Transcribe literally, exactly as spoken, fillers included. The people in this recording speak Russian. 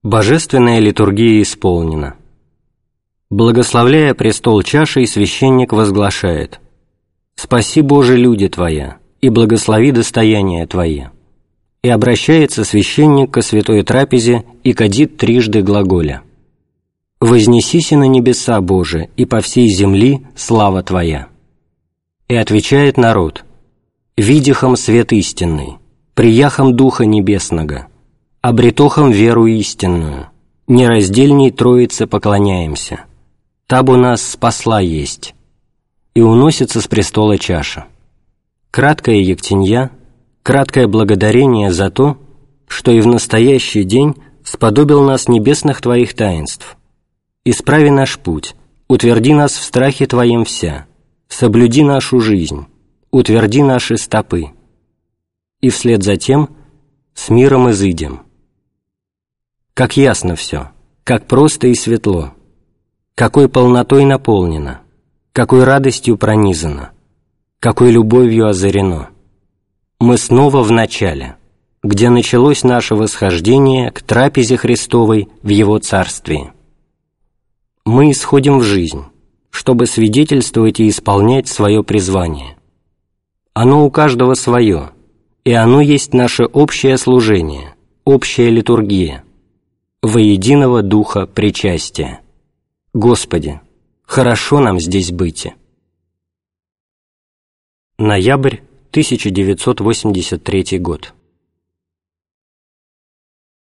Божественная литургия исполнена. Благословляя престол чашей, священник возглашает: «Спаси, Боже, люди Твоя, и благослови достояние Твое». И обращается священник ко святой трапезе и кадит трижды глаголя: «Вознесися на небеса, Боже, и по всей земли слава Твоя». И отвечает народ: «Видихом свет истинный, прияхом Духа Небесного, обретохом веру истинную, нераздельней Троице поклоняемся, табу нас спасла есть». И уносится с престола чаша. Краткая ектенья, краткое благодарение за то, что и в настоящий день сподобил нас небесных Твоих таинств. Исправи наш путь, утверди нас в страхе Твоем вся, соблюди нашу жизнь, утверди наши стопы. И вслед за тем с миром изыдем. Как ясно все, как просто и светло, какой полнотой наполнено, какой радостью пронизано, какой любовью озарено. Мы снова в начале, где началось наше восхождение к трапезе Христовой в Его Царствии. Мы исходим в жизнь, чтобы свидетельствовать и исполнять свое призвание. Оно у каждого свое, и оно есть наше общее служение, общая литургия, во единого Духа причастия. Господи, хорошо нам здесь быть. Ноябрь тысяча девятьсот восемьдесят третий год.